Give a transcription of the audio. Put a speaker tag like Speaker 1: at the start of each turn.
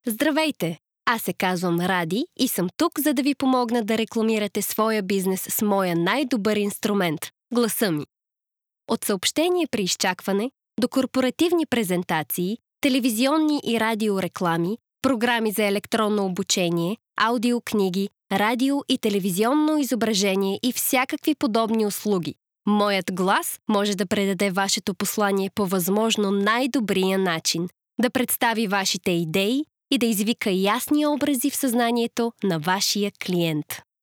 Speaker 1: Здравейте! Аз се казвам Ради и съм тук, за да ви помогна да рекламирате своя бизнес с моя най-добър инструмент – гласа ми. От съобщение при изчакване до корпоративни презентации, телевизионни и радиореклами, програми за електронно обучение, аудиокниги, радио и телевизионно изображение и всякакви подобни услуги. Моят глас може да предаде вашето послание по възможно най-добрия начин, да представи вашите идеи и да извика ясни образи в съзнанието на вашия клиент.